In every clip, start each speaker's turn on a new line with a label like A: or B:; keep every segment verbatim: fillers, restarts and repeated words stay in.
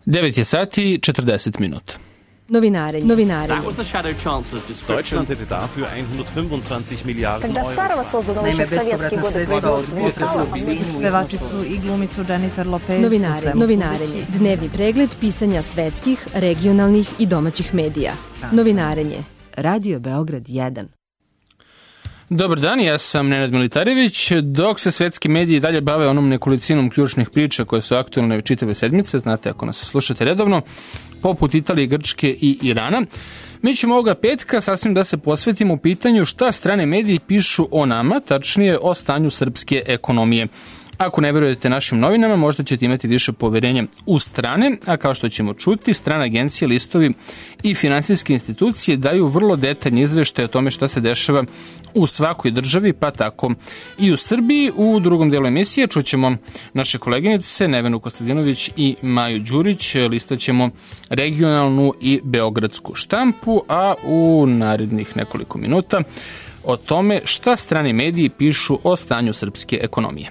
A: devet je sati četrdeset minuta.
B: Novinarenje. Novinarenje.
C: Deutschland hätte dafür hundertfünfundzwanzig Milliarden Euro.
D: Naime, bespovratna sredstva od pevačicu i glumicu Jennifer Lopez.
B: Novinarenje. Novinarenje. Dnevni pregled pisanja svetskih, regionalnih i domaćih medija. Novinarenje. Radio Beograd jedan.
A: Dobar dan, ja sam Nenad Militarević. Dok se svetski mediji dalje bave onom nekolicinom ključnih priča koje su aktualne čitave sedmice, znate ako nas slušate redovno, poput Italije, Grčke i Irana, mi ćemo ovoga petka sasvim da se posvetimo pitanju šta strane mediji pišu o nama, tačnije o stanju srpske ekonomije. Ako ne verujete našim novinama, možda ćete imati više poverenja u strane, a kao što ćemo čuti, strane agencije, listovi i finansijske institucije daju vrlo detaljni izveštaj o tome šta se dešava u svakoj državi, pa tako i u Srbiji. U drugom delu emisije čućemo naše koleginice Nevenu Kostadinović i Maju Đurić, listaćemo regionalnu i beogradsku štampu, a u narednih nekoliko minuta o tome šta strani mediji pišu o stanju srpske ekonomije.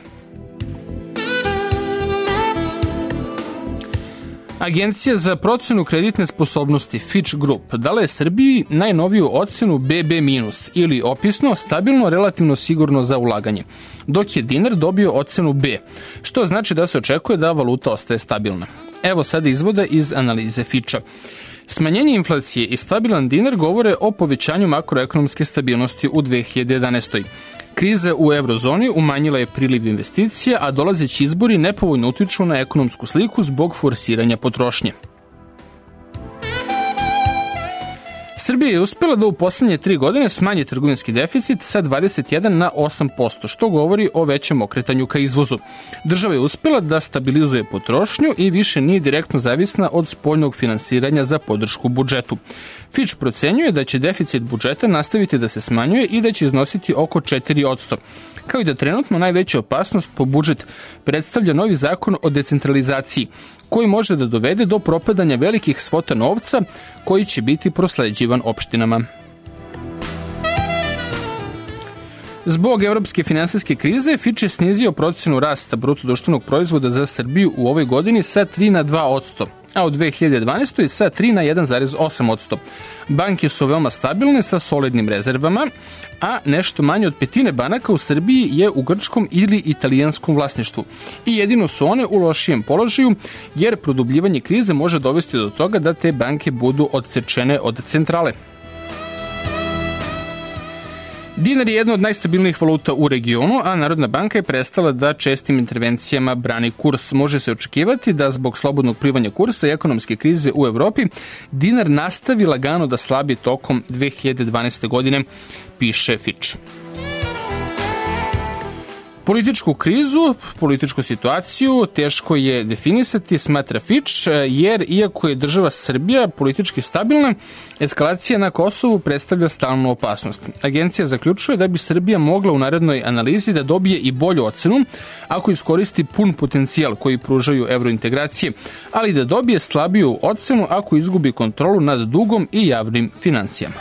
A: Agencija za procenu kreditne sposobnosti Fitch Group dala je Srbiji najnoviju ocenu be be minus ili opisno stabilno relativno sigurno za ulaganje, dok je dinar dobio ocenu B, što znači da se očekuje da valuta ostaje stabilna. Evo sada izvoda iz analize Fitcha. Smanjenje inflacije i stabilan dinar govore o povećanju makroekonomske stabilnosti u dve hiljade jedanaestoj. Kriza u eurozoni umanjila je priliv investicija, a dolazeći izbori nepovoljno utiču na ekonomsku sliku zbog forsiranja potrošnje. Srbija je uspela da u poslednje tri godine smanji trgovinski deficit sa dvadeset jedan na osam posto, što govori o većem okretanju ka izvozu. Država je uspela da stabilizuje potrošnju i više nije direktno zavisna od spoljnog finansiranja za podršku budžetu. Fitch procenjuje da će deficit budžeta nastaviti da se smanjuje i da će iznositi oko četiri posto. Kao i da trenutno najveća opasnost po budžet predstavlja novi zakon o decentralizaciji, koji može da dovede do propadanja velikih svota novca koji će biti prosleđivan opštinama. Zbog evropske finansijske krize, Fitch je snizio procenu rasta bruto društvenog proizvoda za Srbiju u ovoj godini sa tri na dva posto, a u dve hiljade dvanaestoj. sa tri na jedan zarez osam posto. Banke su veoma stabilne sa solidnim rezervama, a nešto manje od petine banaka u Srbiji je u grčkom ili italijanskom vlasništvu. I jedino su one u lošijem položaju, jer produbljivanje krize može dovesti do toga da te banke budu odsečene od centrale. Dinar je jedna od najstabilnijih valuta u regionu, a Narodna banka je prestala da čestim intervencijama brani kurs. Može se očekivati da zbog slobodnog plivanja kursa i ekonomske krize u Evropi dinar nastavi lagano da slabi tokom dve hiljade dvanaeste. godine, piše Fitch. Političku krizu, političku situaciju teško je definisati, smatra Fitch, jer iako je država Srbija politički stabilna, eskalacija na Kosovu predstavlja stalnu opasnost. Agencija zaključuje da bi Srbija mogla u narednoj analizi da dobije i bolju ocenu ako iskoristi pun potencijal koji pružaju evrointegracije, ali da dobije slabiju ocenu ako izgubi kontrolu nad dugom i javnim finansijama.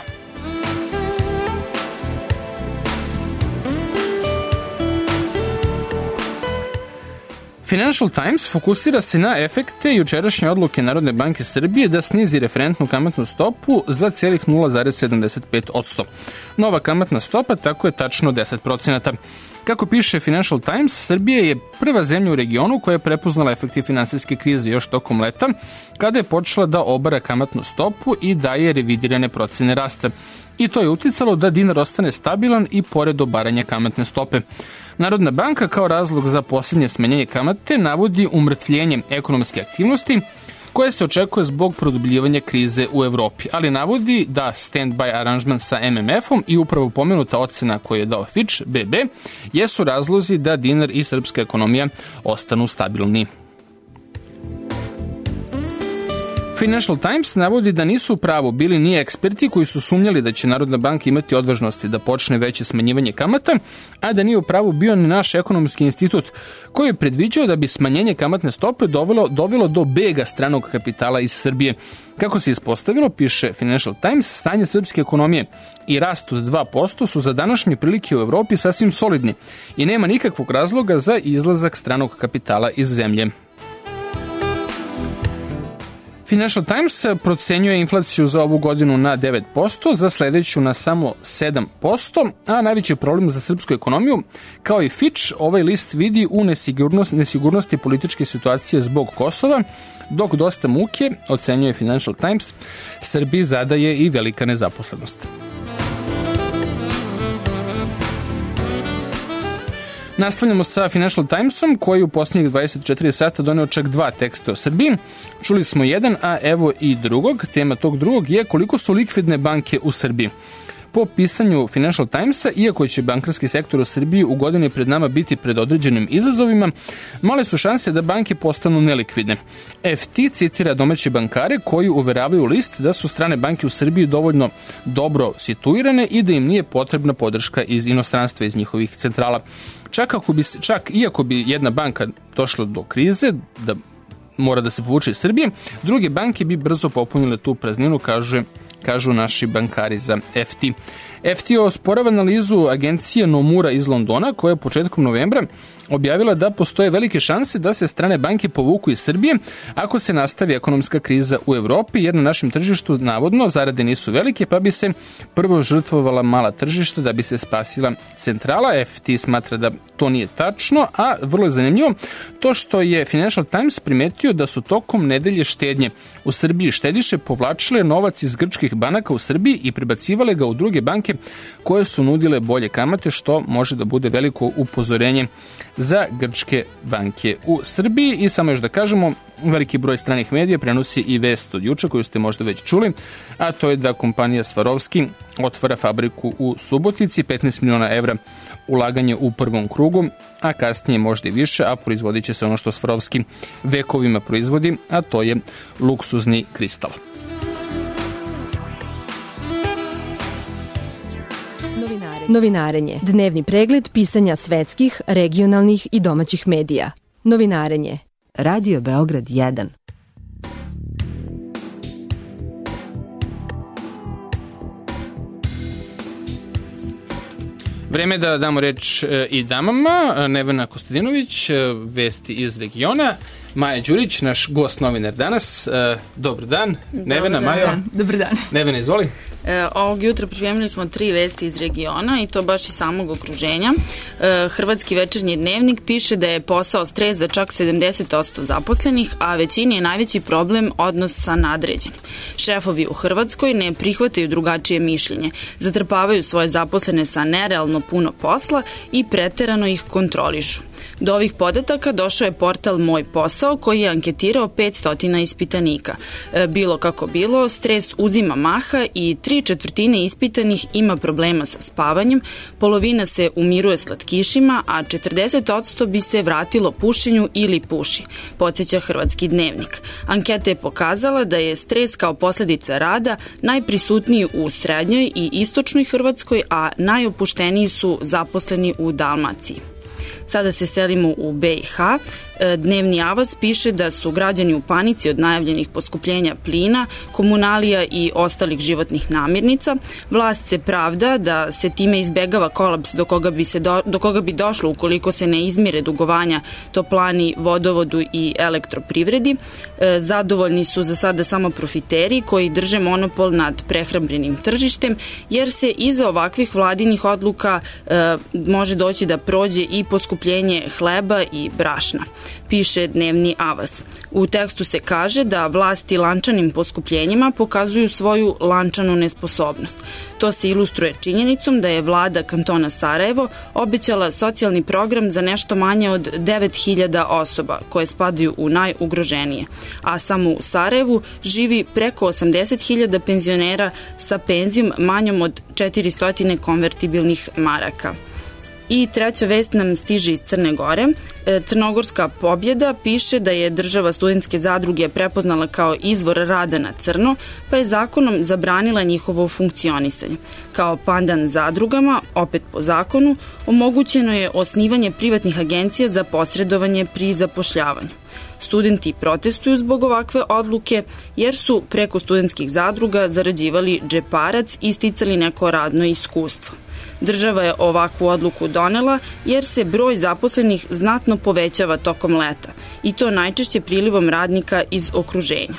A: Financial Times fokusira se na efekte jučerašnje odluke Narodne banke Srbije da snizi referentnu kamatnu stopu za celih nula zarez sedamdeset pet posto. Nova kamatna stopa tako je tačno deset procenata. Kako piše Financial Times, Srbija je prva zemlja u regionu koja je prepoznala efekte finansijske krize još tokom leta, kada je počela da obara kamatnu stopu i daje revidirane procene rasta. I to je uticalo da dinar ostane stabilan i pored obaranja kamatne stope. Narodna banka kao razlog za posljednje smanjenje kamate navodi umrtvljenje ekonomske aktivnosti koje se očekuje zbog produbljivanja krize u Evropi, ali navodi da stand-by aranžman sa em em efom i upravo pomenuta ocena koju je dao Fitch, be be, jesu razlozi da dinar i srpska ekonomija ostanu stabilni. Financial Times navodi da nisu u pravu bili ni eksperti koji su sumnjali da će Narodna banka imati odvažnosti da počne veće smanjivanje kamata, a da nije u pravu bio ni naš ekonomski institut koji je predviđao da bi smanjenje kamatne stope dovelo, dovelo do bega stranog kapitala iz Srbije. Kako se ispostavilo, piše Financial Times, stanje srpske ekonomije i rast od dva posto su za današnje prilike u Evropi sasvim solidni i nema nikakvog razloga za izlazak stranog kapitala iz zemlje. Financial Times procenjuje inflaciju za ovu godinu na devet posto, za sledeću na samo sedam posto, a najveći problem za srpsku ekonomiju, kao i Fitch, ovaj list vidi u nesigurnost, nesigurnosti političke situacije zbog Kosova, dok dosta muke, ocenjuje Financial Times, Srbiji zadaje i velika nezaposlenost. Nastavljamo sa Financial Timesom, koji u posljednjih dvadeset četiri sata doneo čak dva teksta o Srbiji. Čuli smo jedan, a evo i drugog. Tema tog drugog je koliko su likvidne banke u Srbiji. Po pisanju Financial Timesa, iako će bankarski sektor u Srbiji u godini pred nama biti pred određenim izazovima, male su šanse da banke postanu nelikvidne. F T citira domaće bankare koji uveravaju list da su strane banke u Srbiji dovoljno dobro situirane i da im nije potrebna podrška iz inostranstva, iz njihovih centrala. Čak, ako bi, čak iako bi jedna banka došla do krize, da mora da se povuče iz Srbije, druge banke bi brzo popunile tu prazninu, kaže kažu naši bankari za F T. F T osporava analizu agencije Nomura iz Londona, koja je početkom novembra objavila da postoje velike šanse da se strane banke povuku iz Srbije ako se nastavi ekonomska kriza u Evropi, jer na našem tržištu navodno zarade nisu velike, pa bi se prvo žrtvovala mala tržišta da bi se spasila centrala. F T smatra da to nije tačno, a vrlo je zanimljivo to što je Financial Times primetio da su tokom nedelje štednje u Srbiji štediše povlačile novac iz grčkih banaka u Srbiji i prebacivale ga u druge banke koje su nudile bolje kamate, što može da bude veliko upozorenje za grčke banke u Srbiji. I samo još da kažemo, veliki broj stranih medija prenosi i vest od juče koju ste možda već čuli, a to je da kompanija Swarovski otvara fabriku u Subotici, petnaest miliona evra ulaganje u prvom krugu, a kasnije možda i više, a proizvodit će se ono što Swarovski vekovima proizvodi, a to je luksuzni kristal.
B: Novinarenje. Dnevni pregled pisanja svetskih, regionalnih i domaćih medija. Novinarenje. Radio Beograd jedan.
A: Vreme da damo reč i damama. Nevena Kostadinović, vesti iz regiona. Maja Đurić, naš gost novinar danas. Dobar dan. Nevena,
E: Dobar
A: Majo.
E: dan. Dobar dan.
A: Nevena, izvoli.
E: E, ovog jutra pripremili smo tri vesti iz regiona i to baš iz samog okruženja. E, Hrvatski večernji dnevnik piše da je posao stres za čak sedamdeset posto zaposlenih, a većini je najveći problem odnos sa nadređenim. Šefovi u Hrvatskoj ne prihvataju drugačije mišljenje, zatrpavaju svoje zaposlene sa nerealno puno posla i preterano ih kontrolišu. Do ovih podataka došao je portal Moj posao, koji je anketirao petsto ispitanika. E, bilo kako bilo, stres uzima maha i tri četvrtine ispitanih ima problema sa spavanjem, polovina se umiruje slatkišima, a četrdeset posto bi se vratilo pušenju ili puši, podsjeća Hrvatski dnevnik. Anketa je pokazala da je stres kao posledica rada najprisutniji u srednjoj i istočnoj Hrvatskoj, a najopušteniji su zaposleni u Dalmaciji. Sada se selimo u B i H. Dnevni Avaz piše da su građani u panici od najavljenih poskupljenja plina, komunalija i ostalih životnih namirnica. Vlast se pravda da se time izbegava kolaps do koga bi, se do, do koga bi došlo ukoliko se ne izmire dugovanja toplani, vodovodu i elektroprivredi. Zadovoljni su za sada samo profiteri koji drže monopol nad prehrambenim tržištem, jer se iza ovakvih vladinih odluka e, može doći da prođe i poskupljenje hleba i brašna, piše Dnevni Avaz. U tekstu se kaže da vlasti lančanim poskupljenjima pokazuju svoju lančanu nesposobnost. To se ilustruje činjenicom da je vlada kantona Sarajevo obećala socijalni program za nešto manje od devet hiljada osoba koje spadaju u najugroženije, a samo u Sarajevu živi preko osamdeset hiljada penzionera sa penzijom manjom od četiristo konvertibilnih maraka. I treća vest nam stiže iz Crne Gore. Crnogorska pobjeda piše da je država studentske zadruge prepoznala kao izvor rada na crno, pa je zakonom zabranila njihovo funkcionisanje. Kao pandan zadrugama, opet po zakonu, omogućeno je osnivanje privatnih agencija za posredovanje pri zapošljavanju. Studenti protestuju zbog ovakve odluke jer su preko studentskih zadruga zarađivali džeparac i sticali neko radno iskustvo. Država je ovakvu odluku donela jer se broj zaposlenih znatno povećava tokom leta i to najčešće prilivom radnika iz okruženja.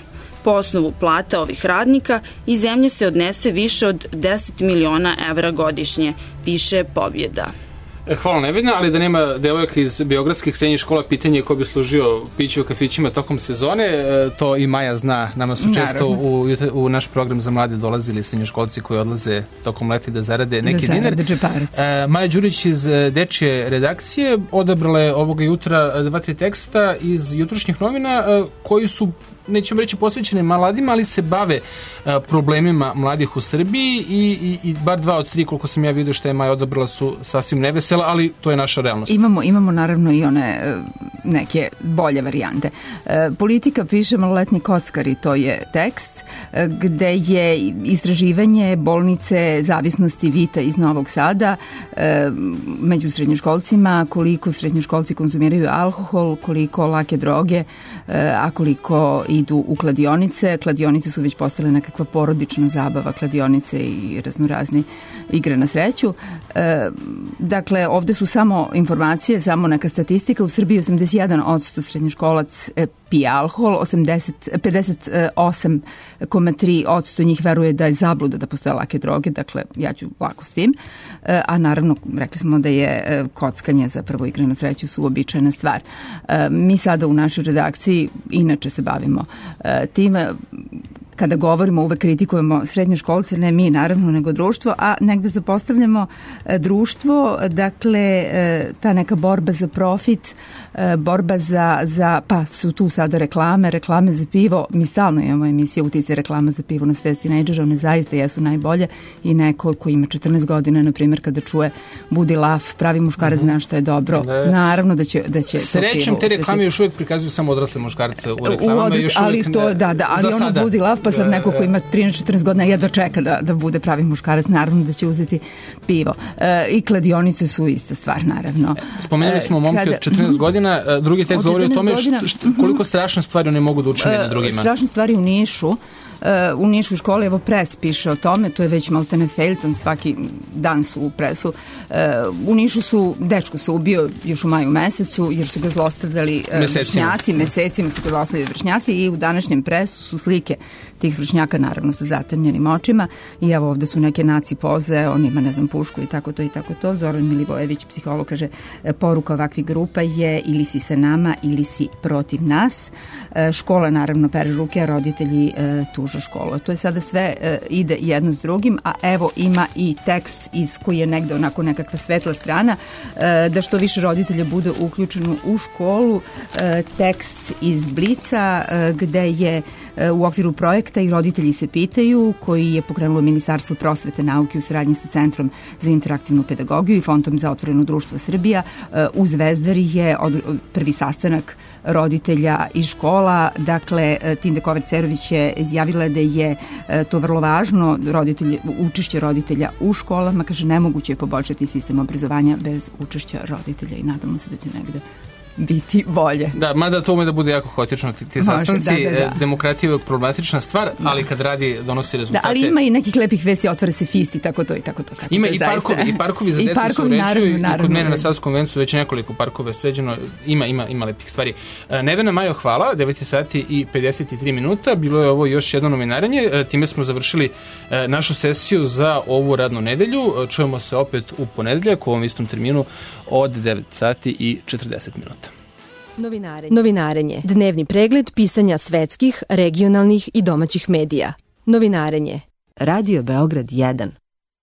E: Po osnovu plata ovih radnika iz zemlje se odnese više od deset miliona evra godišnje, piše Pobjeda.
A: Hvala Nevedna, ali da nema devojaka iz beogradskih srednjih škola, pitanje je ko bi služio piće u kafićima tokom sezone, to i Maja zna, nama su često u, u naš program za mlade dolazili srednjoškolci koji odlaze tokom leta da zarade neki da dinar. E, Maja Đurić iz Dečije redakcije odabrala je ovoga jutra dva, tri teksta iz jutrošnjih novina koji su, nećemo reći posvećene mladima, ali se bave a, problemima mladih u Srbiji i, i, i bar dva od tri, koliko sam ja vidio što je Maja odabrala, su sasvim nevesela, ali to je naša realnost.
F: Imamo, imamo naravno i one neke bolje varijante. E, politika piše maloletni kockari, to je tekst e, gde je istraživanje bolnice zavisnosti Vita iz Novog Sada e, među srednjoškolcima, koliko srednjoškolci konzumiraju alkohol, koliko lake droge, e, a koliko idu u kladionice. Kladionice su već postale nekakva porodična zabava, kladionice i raznorazne igre na sreću. E, dakle, ovde su samo informacije, samo neka statistika. U Srbiji osamdeset jedan posto srednjoškolac pije alkohol, pedeset osam zarez tri posto njih veruje da je zabluda da postoje lake droge, dakle ja ću lako s tim, a naravno rekli smo da je kockanje zapravo igre na sreću su uobičajena stvar. Mi sada u našoj redakciji inače se bavimo time. Kada govorimo, uvek kritikujemo srednjoškolce, ne mi naravno, nego društvo, a negde zapostavljamo društvo, dakle ta neka borba za profit, borba za, za, pa su tu sada reklame, reklame za pivo, mi stalno imamo emisije Uticaj reklama za pivo na svest tinejdžera, one zaista jesu najbolje i neko ko ima četrnaest godina, na primjer, kada čuje Budi laf, pravi muškarac, zna šta je dobro, ne. Naravno da će, da će
A: srećem, te reklame još uvijek prikazuju samo odrasle muškarce u reklamama.
F: U još ali uvijek, to, da, da, ali ono Budi laf, pa sad neko ko ima trinaest četrnaest godina jedva čeka da, da bude pravi muškarac, naravno da će uzeti pivo. E, I kladionice su ista stvar, naravno.
A: Spomenuli smo momke od četrnaest godina, drugi tekst govori o tome godina, št, št, koliko strašne stvari one mogu da učine na drugima.
F: Strašne stvari u Nišu. U Niškoj školi, evo Pres piše o tome, to je već maltene feljton, svaki dan su u Presu. U Nišu su, dečko se ubio još u maju mesecu, jer su ga zlostavljali vršnjaci, mesecima su ga zlostavljali vršnjaci i u današnjem Presu su slike tih vršnjaka, naravno sa zatemljenim očima i evo ovde su neke naci poze, on ima, ne znam, pušku i tako to i tako to. Zoran Milivojević, psiholog, kaže, poruka ovakvih grupa je ili si sa nama ili si protiv nas. Škola naravno pere ruke, a roditelji tuže školu. To je sada sve e, ide jedno s drugim, a evo ima i tekst iz koji je negde onako nekakva svetla strana, e, da što više roditelja bude uključeno u školu. E, tekst iz Blica e, gde je e, u okviru projekta I roditelji se pitaju, koji je pokrenulo Ministarstvo prosvete, nauke u saradnji sa Centrom za interaktivnu pedagogiju i Fondom za otvoreno društvo Srbija. E, u Zvezdari je od, od, prvi sastanak roditelja i škola. Dakle, Tinde Kovač-Cerović je izjavila da je to vrlo važno, roditelji, učešće roditelja u školama, kaže, nemoguće je poboljšati sistem obrazovanja bez učešća roditelja i nadamo se da će negde biti bolje.
A: Da, mada to ume da bude jako haotično, ti, ti sastanci, da, da, da. Demokratija je uvijek problematična stvar, da. Ali kad radi, donosi rezultate.
F: Da, ali ima i nekih lepih vesti, otvore se fisti, tako to i tako to. Tako
A: ima
F: to,
A: i parkovi, i parkovi za decu se uređuju, i kod mene na Savskom vencu već nekoliko parkova sređeno, ima, ima, ima lepih stvari. Nevena, Majo, hvala, devet sati i pedeset tri minuta, bilo je ovo još jedno novinaranje, time smo završili našu sesiju za ovu radnu nedelju, čujemo se opet u ponedeljak u ovom istom terminu od devet sati i četrdeset minuta.
B: Novinarenje. Novinarenje. Dnevni pregled pisanja svetskih, regionalnih i domaćih medija. Novinarenje. Radio Beograd jedan.